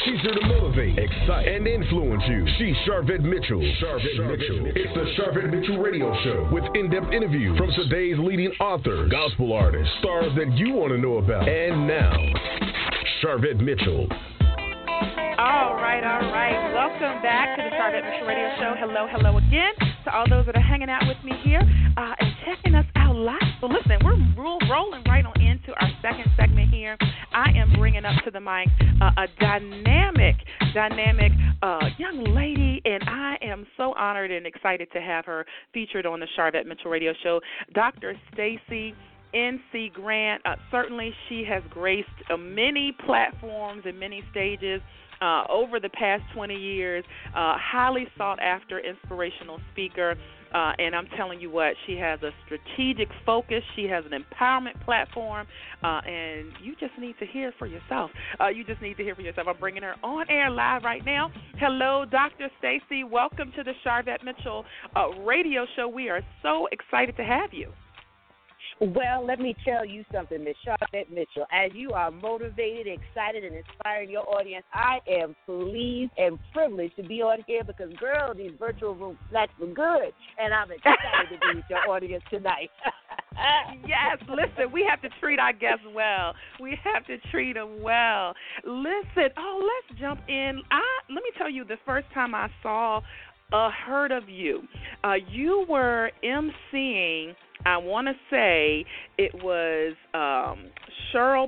She's here to motivate, excite, and influence you. She's Sharvette Mitchell. It's the Sharvette Mitchell Radio Show with in-depth interviews from today's leading authors, gospel artists, stars that you want to know about. And now, Sharvette Mitchell. All right. Welcome back to the Sharvette Mitchell Radio Show. Hello again to all those that are hanging out with me here and checking us out live. So listen, we're rolling right on into our second segment here. I am bringing up to the mic a dynamic young lady, and I am so honored and excited to have her featured on the Sharvette Mitchell Radio Show, Dr. Stacey N.C. Grant. Certainly she has graced many platforms and many stages over the past 20 years, highly sought after inspirational speaker, and I'm telling you what, she has a strategic focus, she has an empowerment platform, and you just need to hear for yourself. I'm bringing her on air live right now. Hello, Dr. Stacey. Welcome to the Sharvette Mitchell Radio Show. We are so excited to have you. Well, let me tell you something, Ms. Sharvette Mitchell. As you are motivated, excited, and inspiring your audience, I am pleased and privileged to be on here because, girl, these virtual room flats were good, and I'm excited to be with your audience tonight. Yes, listen, we have to treat our guests well. We have to treat them well. Listen, let's jump in. Let me tell you, the first time I heard of you, you were emceeing. I want to say it was Cheryl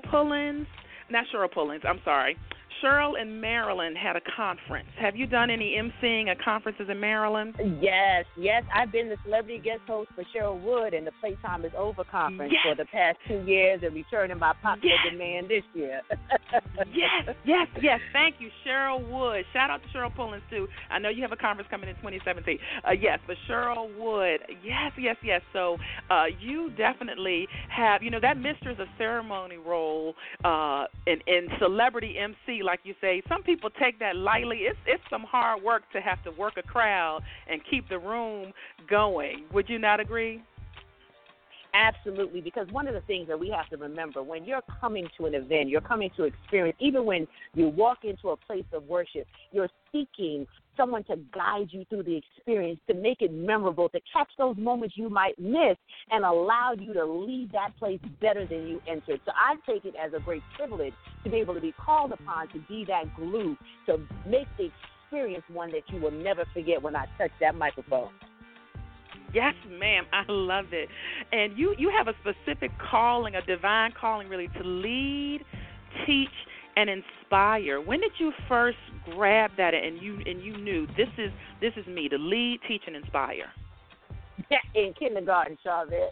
and Marilyn had a conference. Have you done any emceeing at conferences in Maryland? Yes. I've been the celebrity guest host for Cheryl Wood and the Playtime is Over conference for the past 2 years and returning by popular demand this year. Yes. Thank you, Cheryl Wood. Shout out to Cheryl Pullins, too. I know you have a conference coming in 2017. But Cheryl Wood, yes. So you definitely have, that mistress of ceremony role in celebrity MC, like you say. Some people take that lightly. It's some hard work to have to work a crowd and keep the room going. Would you not agree? Absolutely, because one of the things that we have to remember, when you're coming to an event, you're coming to experience, even when you walk into a place of worship, you're seeking someone to guide you through the experience, to make it memorable, to catch those moments you might miss and allow you to leave that place better than you entered. So I take it as a great privilege to be able to be called upon to be that glue, to make the experience one that you will never forget when I touch that microphone. Yes, ma'am. I love it. And you have a specific calling, a divine calling, really, to lead, teach, and inspire. When did you first grab that and you knew this is me, to lead, teach, and inspire? In kindergarten, Sharvette.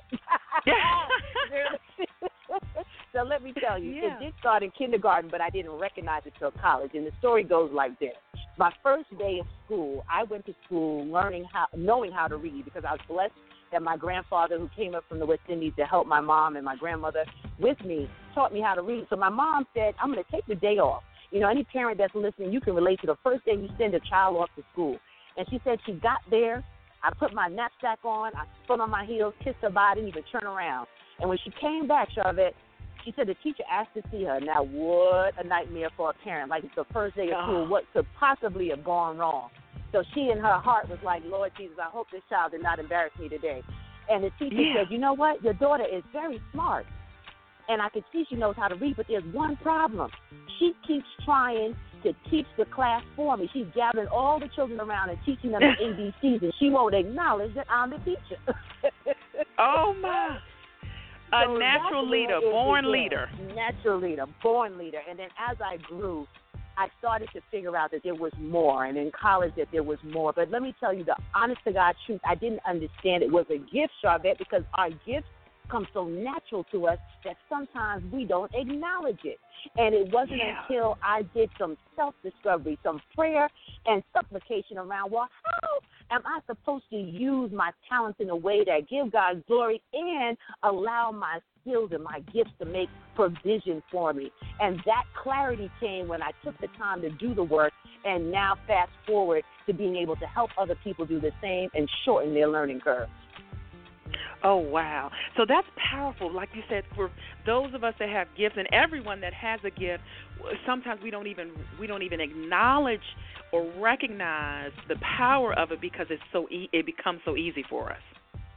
So let me tell you, it did start in kindergarten, but I didn't recognize it till college. And the story goes like this. My first day of school, I went to school knowing how to read because I was blessed that my grandfather, who came up from the West Indies to help my mom and my grandmother with me, taught me how to read. So my mom said, I'm going to take the day off. Any parent that's listening, you can relate to the first day you send a child off to school. And she said she got there. I put my knapsack on. I put on my heels, kissed her body, didn't even turn around. And when she came back, Sharvette, she said the teacher asked to see her. Now, what a nightmare for a parent. Like, it's the first day of school. What could possibly have gone wrong? So she in her heart was like, Lord Jesus, I hope this child did not embarrass me today. And the teacher said, you know what? Your daughter is very smart. And I can see she knows how to read, but there's one problem. She keeps trying to teach the class for me. She's gathering all the children around and teaching them the ABCs, and she won't acknowledge that I'm the teacher. Oh, my. A natural leader, born leader. Natural leader, born leader. And then as I grew, I started to figure out that there was more, and in college that there was more. But let me tell you the honest-to-God truth, I didn't understand it was a gift, Sharvette, because our gifts come so natural to us that sometimes we don't acknowledge it. And it wasn't until I did some self-discovery, some prayer and supplication around, well, how am I supposed to use my talents in a way that give God glory and allow my skills and my gifts to make provision for me? And that clarity came when I took the time to do the work, and now fast forward to being able to help other people do the same and shorten their learning curve. Oh, wow. So that's powerful. Like you said, for those of us that have gifts and everyone that has a gift, sometimes we don't even acknowledge or recognize the power of it because it becomes so easy for us.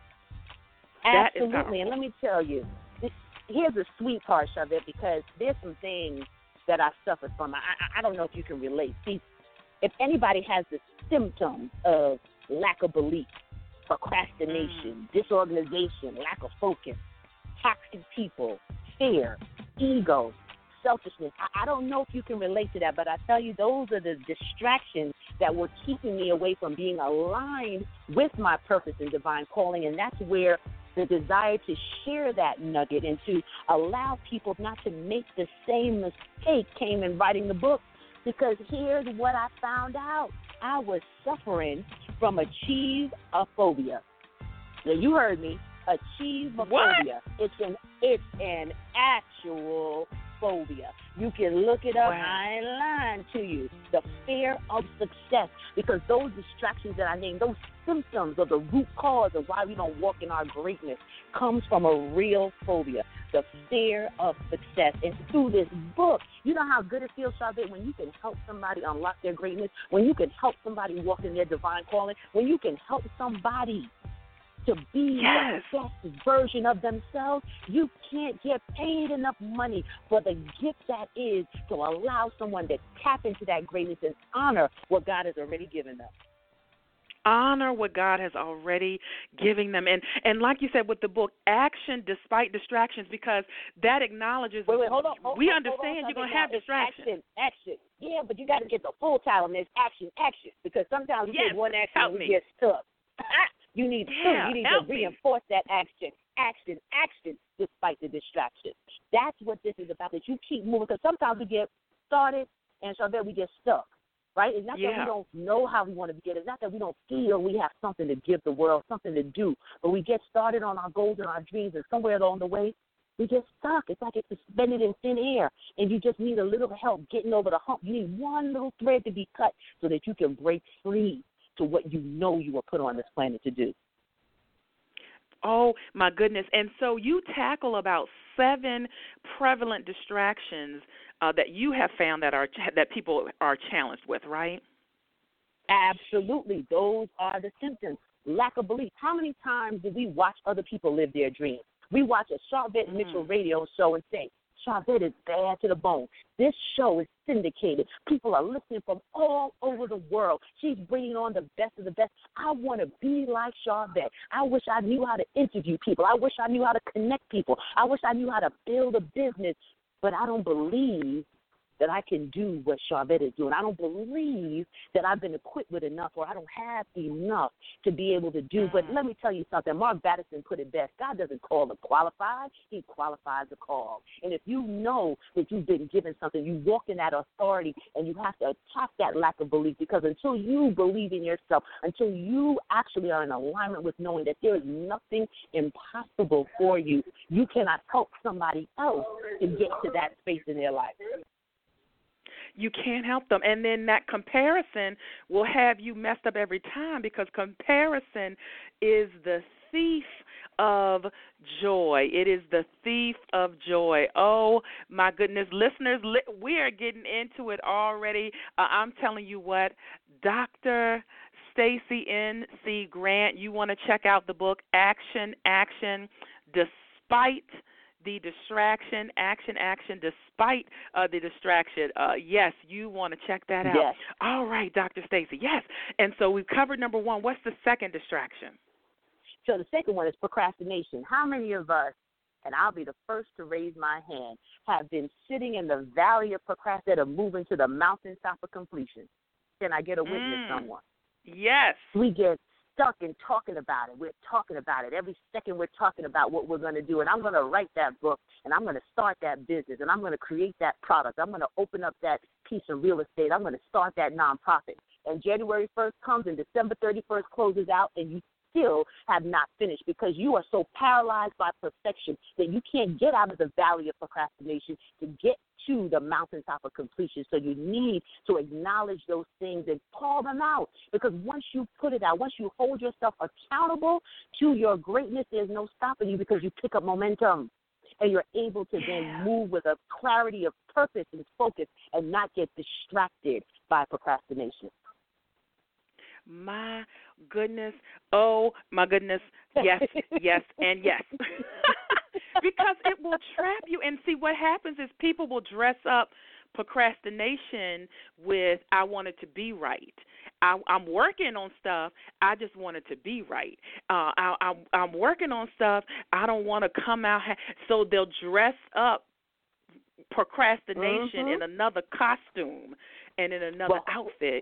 Absolutely. And let me tell you, here's the sweet part of it, because there's some things that I suffered from. I don't know if you can relate. See, if anybody has the symptoms of lack of belief, procrastination, disorganization, lack of focus, toxic people, fear, ego, selfishness, I don't know if you can relate to that, but I tell you, those are the distractions that were keeping me away from being aligned with my purpose and divine calling, and that's where the desire to share that nugget and to allow people not to make the same mistake came in writing the book. Because here's what I found out. I was suffering from achieveophobia. Now, you heard me. Achieveophobia. It's an actual phobia. You can look it up. Wow. I ain't lying to you. The fear of success. Because those distractions that I named, those symptoms of the root cause of why we don't walk in our greatness comes from a real phobia. The fear of success. And through this book, you know how good it feels, Charvette, when you can help somebody unlock their greatness, when you can help somebody walk in their divine calling, when you can help somebody to be the best version of themselves. You can't get paid enough money for the gift that is to allow someone to tap into that greatness and honor what God has already given them. Honor what God has already given them. And like you said with the book, action despite distractions, because that acknowledges hold on. We understand you're going to have distractions. Action. Yeah, but you got to get the full title, and there's action. Because sometimes we get one action and we get stuck. You need two. You need to reinforce that action, despite the distraction. That's what this is about, that you keep moving. Because sometimes we get started, and so then we get stuck, right? It's not that we don't know how we want to get. It's not that we don't feel we have something to give the world, something to do. But we get started on our goals and our dreams, and somewhere along the way, we get stuck. It's like it's suspended in thin air, and you just need a little help getting over the hump. You need one little thread to be cut so that you can break free to what you know you were put on this planet to do. Oh, my goodness. And so you tackle about 7 prevalent distractions that you have found that people are challenged with, right? Absolutely. Those are the symptoms. Lack of belief. How many times do we watch other people live their dreams? We watch a Charvette Mitchell radio show and say, Charvette is bad to the bone. This show is syndicated. People are listening from all over the world. She's bringing on the best of the best. I want to be like Charvette. I wish I knew how to interview people. I wish I knew how to connect people. I wish I knew how to build a business. But I don't believe that I can do what Charvette is doing. I don't believe that I've been equipped with enough, or I don't have enough to be able to do. But let me tell you something. Mark Batterson put it best. God doesn't call the qualified. He qualifies the call. And if you know that you've been given something, you walk in that authority, and you have to attack that lack of belief, because until you believe in yourself, until you actually are in alignment with knowing that there is nothing impossible for you, you cannot help somebody else to get to that space in their life. You can't help them. And then that comparison will have you messed up every time, because comparison is the thief of joy. It is the thief of joy. Oh, my goodness. Listeners, we are getting into it already. I'm telling you what, Dr. Stacey N.C. Grant, you want to check out the book, Action, Despite the Distraction, Action, Despite the Distraction. Yes, you want to check that out. Yes. All right, Dr. Stacey, yes. And so we've covered number 1. What's the second distraction? So the second one is procrastination. How many of us, and I'll be the first to raise my hand, have been sitting in the valley of procrastination, moving to the mountaintop of completion? Can I get a witness, someone? Yes. We get stuck in talking about it. We're talking about it. Every second we're talking about what we're going to do. And I'm going to write that book, and I'm going to start that business, and I'm going to create that product. I'm going to open up that piece of real estate. I'm going to start that nonprofit. And January 1st comes, and December 31st closes out, and you still have not finished because you are so paralyzed by perfection that you can't get out of the valley of procrastination to get to the mountaintop of completion. So you need to acknowledge those things and call them out, because once you put it out, once you hold yourself accountable to your greatness, there's no stopping you because you pick up momentum. And you're able to then move with a clarity of purpose and focus and not get distracted by procrastination. My goodness. Oh, my goodness. Yes, yes, and yes. Because it will trap you. And see, what happens is people will dress up procrastination with, I want it to be right. I'm working on stuff. I just want it to be right. I'm working on stuff. I don't want to come out. So they'll dress up procrastination in another costume and in another outfit.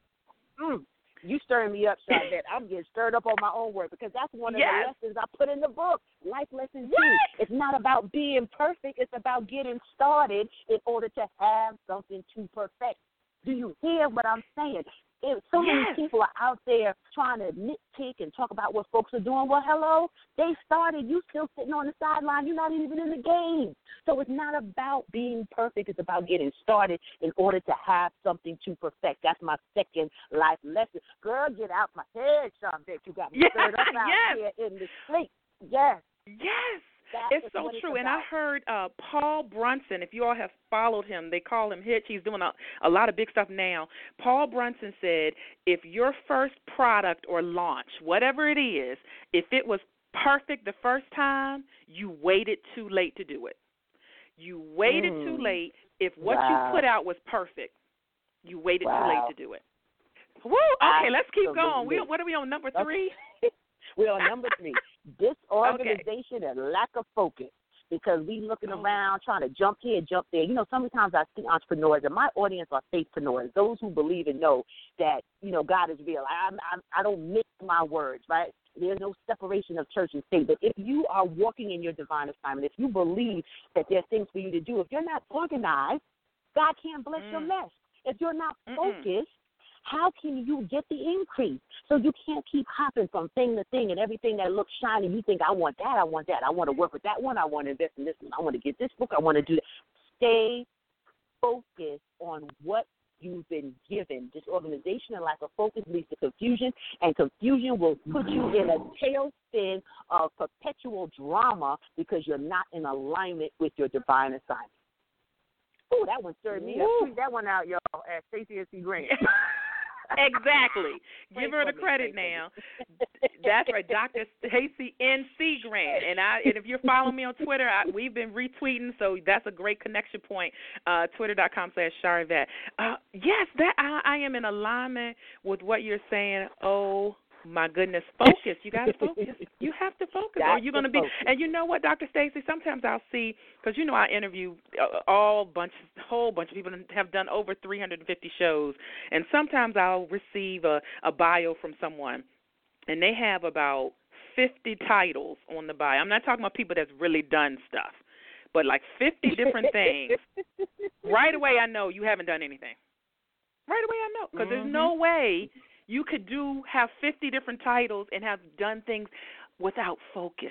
You stirring me up, Charvette. I'm getting stirred up on my own work because that's one of the lessons I put in the book. Life lesson 2. It's not about being perfect. It's about getting started in order to have something to perfect. Do you hear what I'm saying? So many people are out there trying to nitpick and talk about what folks are doing. Well, hello, they started. You still sitting on the sideline. You're not even in the game. So it's not about being perfect. It's about getting started in order to have something to perfect. That's my second life lesson. Girl, get out my head, Charvette. You got me stirred up out here in the sleep. Yes. Yes. It's so true. And I heard Paul Brunson, if you all have followed him, they call him Hitch. He's doing a lot of big stuff now. Paul Brunson said, if your first product or launch, whatever it is, if it was perfect the first time, you waited too late to do it. You waited too late if what you put out was perfect. You waited too late to do it. Woo! Okay, let's keep going. What are we on, number 3? We're on number 3, disorganization and lack of focus, because we looking around trying to jump here, jump there. You know, sometimes I see entrepreneurs, and my audience are faithpreneurs, those who believe and know that, you know, God is real. I don't mix my words, right? There's no separation of church and state. But if you are walking in your divine assignment, if you believe that there are things for you to do, if you're not organized, God can't bless your mess. If you're not focused, how can you get the increase? So you can't keep hopping from thing to thing, and everything that looks shiny, you think, I want that, I want that. I want to work with that one. I want to invest in this one. I want to get this book. I want to do that. Stay focused on what you've been given. Disorganization and lack of focus leads to confusion, and confusion will put you in a tailspin of perpetual drama because you're not in alignment with your divine assignment. Oh, that one stirred me up. Tweet that one out, y'all, at Stacey S.C. Grant. Exactly. Give her the credit now. That's right, Dr. Stacey N.C. Grant. And if you're following me on Twitter, we've been retweeting, so that's a great connection point. Twitter.com/Charvette. Yes, that I am in alignment with what you're saying. Oh, my goodness, focus. You got to focus. You have to focus, or you're going to be. And you know what, Dr. Stacey? Sometimes I'll see, because you know I interview a whole bunch of people and have done over 350 shows, and sometimes I'll receive a bio from someone, and they have about 50 titles on the bio. I'm not talking about people that's really done stuff, but like 50 different things. Right away, I know you haven't done anything. Right away, I know, because there's no way you could have 50 different titles and have done things without focus.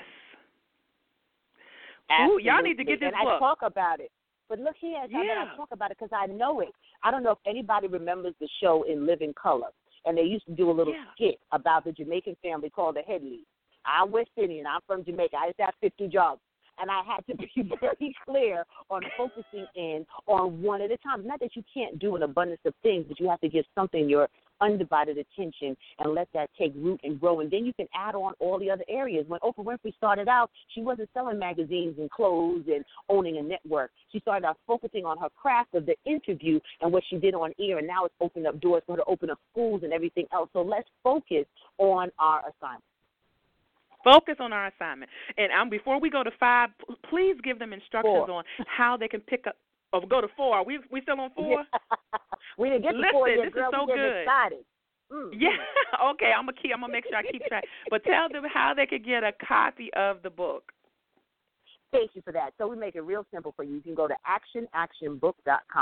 Ooh, y'all need to get this book. I talk about it. But look here, I talk about it because I know it. I don't know if anybody remembers the show In Living Color, and they used to do a little skit about the Jamaican family called the Headleys. I'm West Indian. I'm from Jamaica. I used to have 50 jobs. And I had to be very clear on focusing in on one at a time. Not that you can't do an abundance of things, but you have to give something your undivided attention and let that take root and grow. And then you can add on all the other areas. When Oprah Winfrey started out, she wasn't selling magazines and clothes and owning a network. She started out focusing on her craft of the interview and what she did on air, and now it's opened up doors for her to open up schools and everything else. So let's focus on our assignment. Focus on our assignment. And before we go to 5, please give them instructions 4 on how they can pick up. Or go to 4. Are we still on 4? We didn't get to 4 yet, this girl. Is so good. Excited. Yeah. Okay. I'm gonna make sure I keep track. But tell them how they could get a copy of the book. Thank you for that. So we make it real simple for you. You can go to actionbook.com.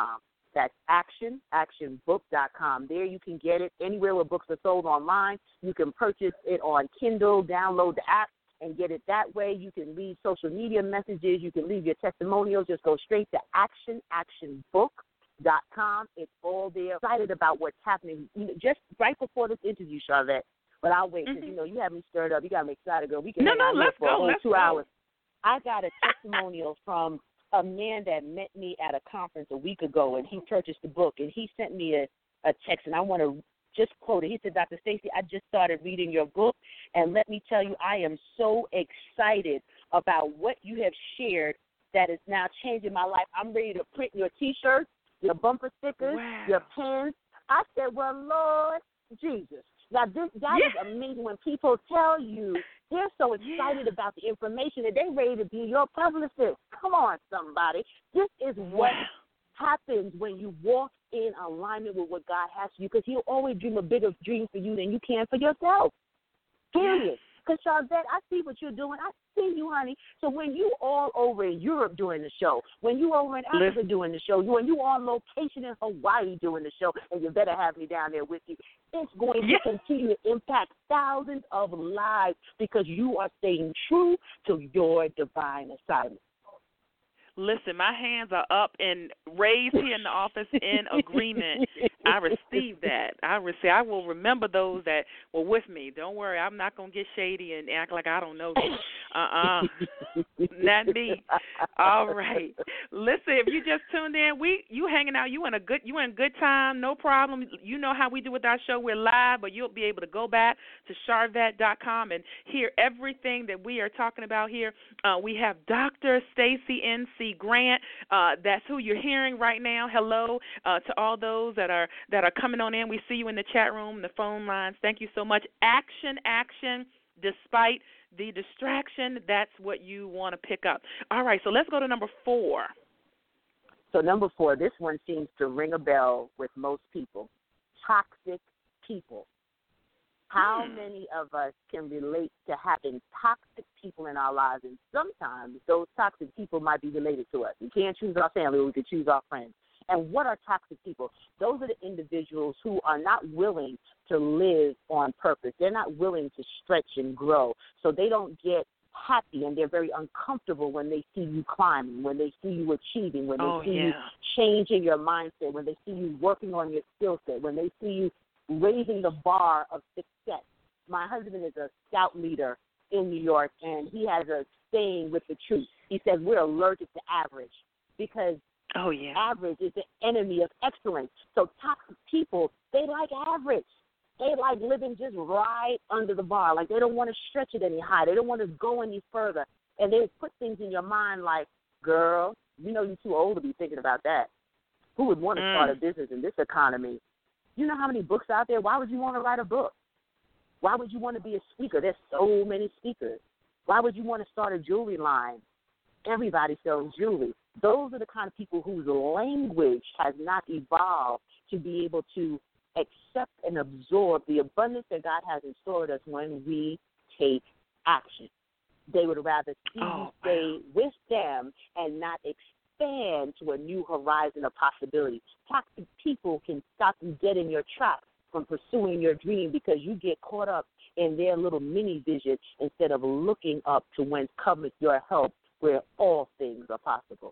That's actionbook.com. There you can get it anywhere where books are sold online. You can purchase it on Kindle, download the app, and get it that way. You can leave social media messages. You can leave your testimonials. Just go straight to actionbook.com. It's all there. Excited about what's happening. Just right before this interview, Charvette, but I'll wait because, you have me stirred up. You got me excited, girl. We can hang out here for a whole 2 hours. I got a testimonial from a man that met me at a conference a week ago, and he purchased the book, and he sent me a text, and I want to just quote it. He said, Dr. Stacy, I just started reading your book, and let me tell you, I am so excited about what you have shared that is now changing my life. I'm ready to print your T-shirts, your bumper stickers, your pens. I said, well, Lord Jesus. Now, that is amazing when people tell you they're so excited about the information that they're ready to be your publicist. Come on, somebody. This is what happens when you walk in alignment with what God has for you, because he'll always dream a bigger dream for you than you can for yourself. Period. Because, Charvette, I see what you're doing. I see you, honey. So when you all over in Europe doing the show, when you over in Africa doing the show, when you on location in Hawaii doing the show, and you better have me down there with you, it's going to continue to impact thousands of lives because you are staying true to your divine assignment. Listen, my hands are up and raised here in the office in agreement. I received that. I will remember those that were with me. Don't worry, I'm not going to get shady and act like I don't know you. Not me. All right. Listen, if you just tuned in, you hanging out, you in good time, no problem. You know how we do with our show. We're live, but you'll be able to go back to charvette.com and hear everything that we are talking about here. We have Dr. Stacy N.C. Grant. That's who you're hearing right now. Hello to all those that are coming on in. We see you in the chat room, the phone lines. Thank you so much. Action, despite the distraction. That's what you want to pick up. All right, so let's go to number 4. So number 4, this one seems to ring a bell with most people. Toxic people. How many of us can relate to having toxic people in our lives? And sometimes those toxic people might be related to us. We can't choose our family, or we can choose our friends. And what are toxic people? Those are the individuals who are not willing to live on purpose. They're not willing to stretch and grow. So they don't get happy, and they're very uncomfortable when they see you climbing, when they see you achieving, when they see you changing your mindset, when they see you working on your skill set, when they see you raising the bar of success. My husband is a scout leader in New York, and he has a saying with the truth. He says we're allergic to average because average is the enemy of excellence. So toxic people, they like average. They like living just right under the bar. Like they don't want to stretch it any higher. They don't want to go any further. And they put things in your mind like, girl, you know you're too old to be thinking about that. Who would want to start a business in this economy? You know how many books out there? Why would you want to write a book? Why would you want to be a speaker? There's so many speakers. Why would you want to start a jewelry line? Everybody sells jewelry. Those are the kind of people whose language has not evolved to be able to accept and absorb the abundance that God has in store with us when we take action. They would rather see you stay with them and not expand to a new horizon of possibility. Toxic people can stop you dead in your tracks from pursuing your dream because you get caught up in their little mini vision instead of looking up to whence cometh your help, where all things are possible.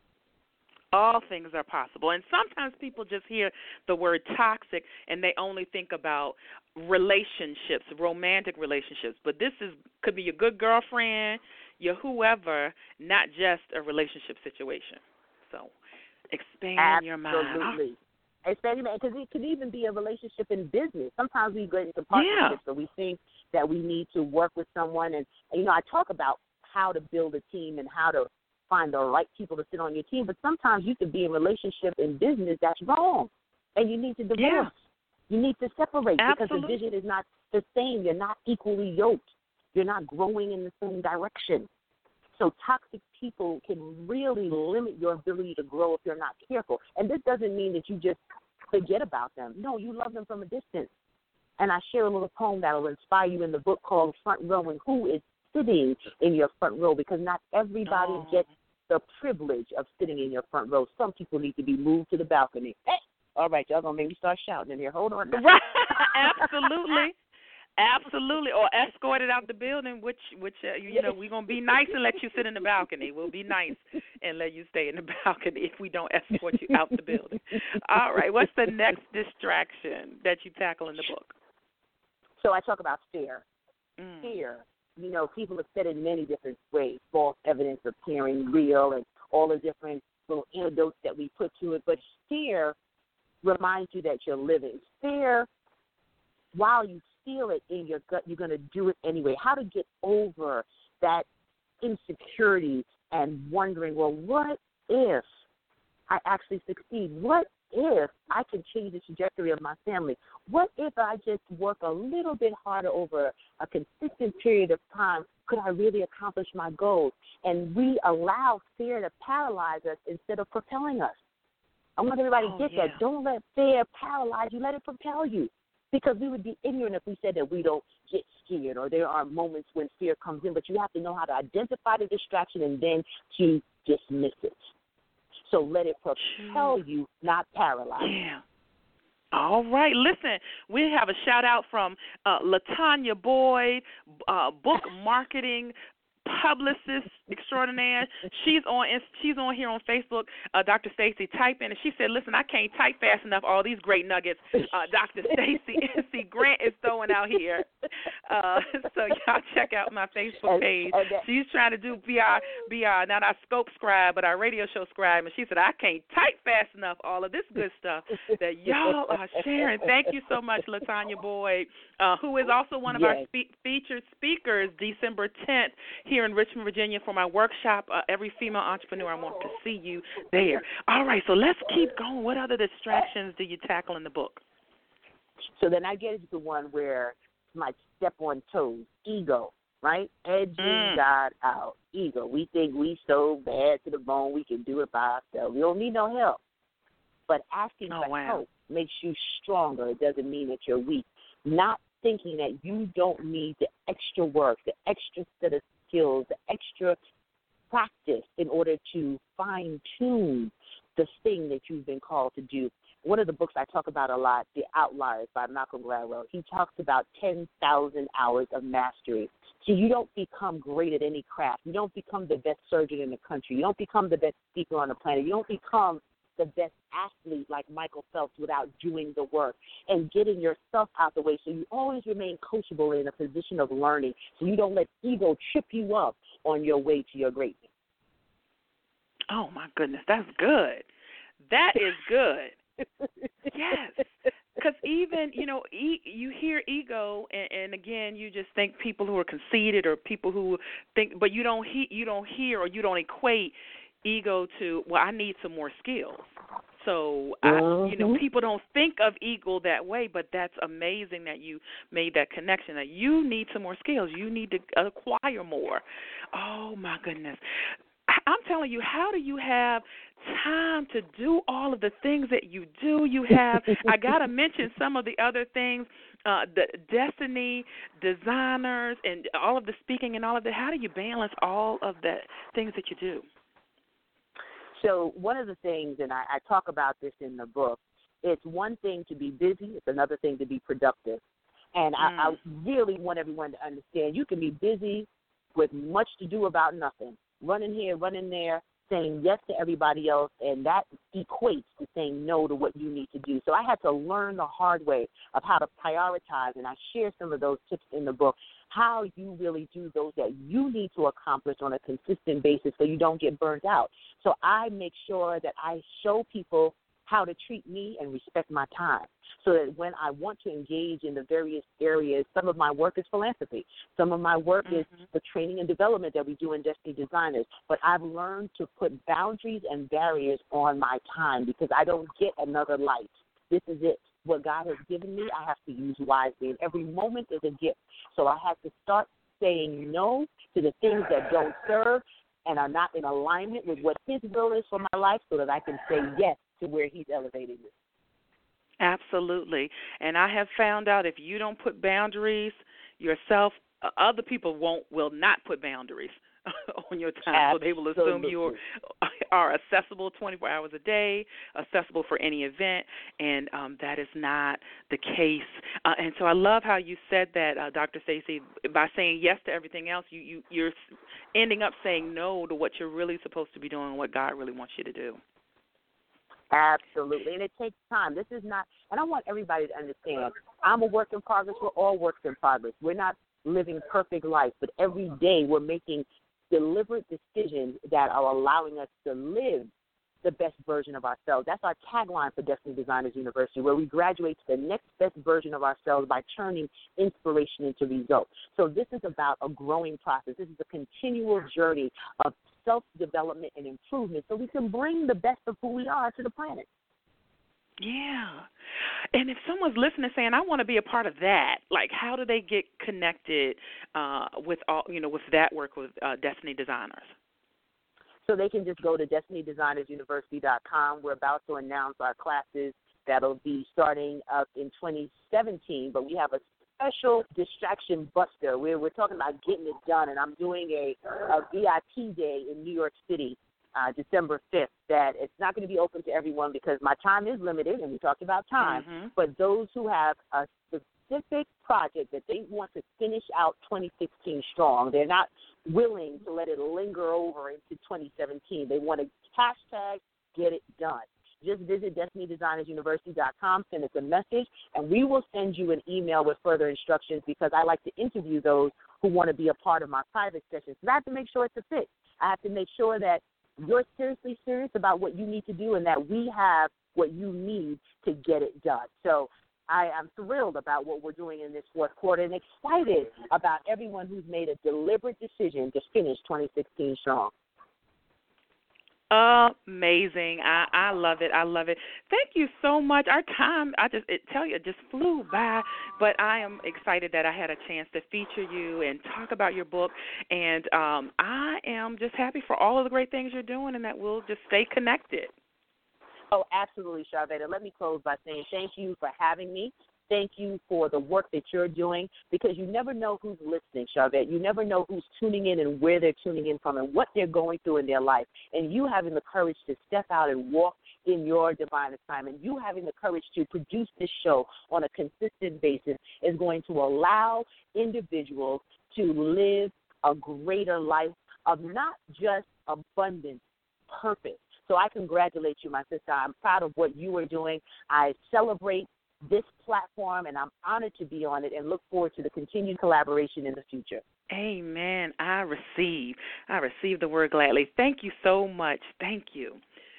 All things are possible. And sometimes people just hear the word toxic and they only think about relationships, romantic relationships. But this could be your good girlfriend, your whoever, not just a relationship situation. So expand your mind. Absolutely. Because it could even be a relationship in business. Sometimes we get into partnerships, so we think that we need to work with someone. And, I talk about how to build a team and how to find the right people to sit on your team. But sometimes you could be in a relationship in business that's wrong, and you need to divorce. Yeah. You need to separate because the vision is not the same. You're not equally yoked. You're not growing in the same direction. So toxic people can really limit your ability to grow if you're not careful. And this doesn't mean that you just forget about them. No, you love them from a distance. And I share a little poem that will inspire you in the book called Front Row, and who is sitting in your front row, because not everybody gets the privilege of sitting in your front row. Some people need to be moved to the balcony. Hey, all right, y'all going to make me start shouting in here. Hold on. Right. Absolutely. Absolutely, or escorted out the building, which we're going to be nice and let you sit in the balcony. We'll be nice and let you stay in the balcony if we don't escort you out the building. All right, what's the next distraction that you tackle in the book? So I talk about fear. Fear, people have said it in many different ways, false evidence appearing real and all the different little antidotes that we put to it. But fear reminds you that you're living. Fear, while you feel it in your gut, you're going to do it anyway. How to get over that insecurity and wondering, well, what if I actually succeed? What if I can change the trajectory of my family? What if I just work a little bit harder over a consistent period of time? Could I really accomplish my goals? And we allow fear to paralyze us instead of propelling us. I want everybody to get that. Don't let fear paralyze you. Let it propel you. Because we would be ignorant if we said that we don't get scared or there are moments when fear comes in, but you have to know how to identify the distraction and then to dismiss it. So let it propel you, not paralyze you. Yeah. All right. Listen, we have a shout-out from LaTanya Boyd, book marketing publicist extraordinaire. She's on here on Facebook, Dr. Stacy typing, and she said, listen, I can't type fast enough all these great nuggets Dr. Stacy NC Grant is throwing out here. So y'all check out my Facebook page. She's trying to do be our not our scope scribe, but our radio show scribe, and she said, I can't type fast enough all of this good stuff that y'all are sharing. Thank you so much, LaTanya Boyd, who is also one of our featured speakers December 10th here in Richmond, Virginia for my workshop, Every Female Entrepreneur. I want to see you there. All right, so let's keep going. What other distractions do you tackle in the book? So then I get into the one where you might step on toes, ego, right? Edging God out, ego. We think we so bad to the bone we can do it by ourselves. We don't need no help. But asking for help makes you stronger. It doesn't mean that you're weak. Not thinking that you don't need the extra work, the extra set of skills, the extra practice in order to fine-tune the thing that you've been called to do. One of the books I talk about a lot, The Outliers by Malcolm Gladwell, he talks about 10,000 hours of mastery. So you don't become great at any craft. You don't become the best surgeon in the country. You don't become the best speaker on the planet. You don't become the best athlete like Michael Phelps without doing the work and getting yourself out the way, so you always remain coachable in a position of learning, so you don't let ego trip you up on your way to your greatness. Oh, my goodness, that's good. That is good. Yes, because even, you hear ego, and again, you just think people who are conceited or people who think, but you don't hear or you don't equate ego to, well, I need some more skills. So, people don't think of ego that way, but that's amazing that you made that connection, that you need some more skills. You need to acquire more. Oh, my goodness. I'm telling you, how do you have time to do all of the things that you do? You have, I got to mention some of the other things, the Destiny designers and all of the speaking and all of that. How do you balance all of the things that you do? So one of the things, and I talk about this in the book, it's one thing to be busy, it's another thing to be productive. And I really want everyone to understand you can be busy with much to do about nothing, running here, running there, saying yes to everybody else, and that equates to saying no to what you need to do. So I had to learn the hard way of how to prioritize, and I share some of those tips in the book, how you really do those that you need to accomplish on a consistent basis so you don't get burnt out. So I make sure that I show people how to treat me and respect my time so that when I want to engage in the various areas, some of my work is philanthropy. Some of my work is the training and development that we do in Destiny Designers. But I've learned to put boundaries and barriers on my time because I don't get another life. This is it. What God has given me, I have to use wisely. And every moment is a gift. So I have to start saying no to the things that don't serve and are not in alignment with what His will is for my life so that I can say yes to where He's elevating me. Absolutely. And I have found out if you don't put boundaries yourself, other people will not put boundaries on your time. Absolutely. So they will assume you are accessible 24 hours a day, accessible for any event, and that is not the case. And so I love how you said that, Dr. Stacey, by saying yes to everything else, you're ending up saying no to what you're really supposed to be doing and what God really wants you to do. Absolutely, and it takes time. This is not, and I want everybody to understand, I'm a work in progress. We're all works in progress. We're not living perfect life, but every day we're making deliberate decisions that are allowing us to live the best version of ourselves. That's our tagline for Destiny Designers University, where we graduate to the next best version of ourselves by turning inspiration into results. So this is about a growing process. This is a continual journey of self-development and improvement so we can bring the best of who we are to the planet. Yeah. And if someone's listening saying, I want to be a part of that, like how do they get connected with with that work with Destiny Designers? So they can just go to DestinyDesignersUniversity.com. We're about to announce our classes that'll be starting up in 2017, but we have a special distraction buster. We're talking about getting it done, and I'm doing a VIP day in New York City, December 5th, that it's not going to be open to everyone because my time is limited, and we talked about time, but those who have a specific project that they want to finish out 2016 strong, they're not willing to let it linger over into 2017. They want to hashtag get it done. Just visit DestinyDesignersUniversity.com, send us a message, and we will send you an email with further instructions because I like to interview those who want to be a part of my private sessions. So I have to make sure it's a fit. I have to make sure that you're seriously serious about what you need to do and that we have what you need to get it done. So I am thrilled about what we're doing in this fourth quarter and excited about everyone who's made a deliberate decision to finish 2016 strong. Amazing. I love it. I love it. Thank you so much. Our time, it just flew by, but I am excited that I had a chance to feature you and talk about your book, and I am just happy for all of the great things you're doing and that we'll just stay connected. Oh, absolutely, Charvette. Let me close by saying thank you for having me. Thank you for the work that you're doing because you never know who's listening, Charvette. You never know who's tuning in and where they're tuning in from and what they're going through in their life. And you having the courage to step out and walk in your divine assignment, you having the courage to produce this show on a consistent basis is going to allow individuals to live a greater life of not just abundance, purpose. So I congratulate you, my sister. I'm proud of what you are doing. I celebrate this platform, and I'm honored to be on it and look forward to the continued collaboration in the future. Amen. I receive the word gladly. Thank you so much. Thank you.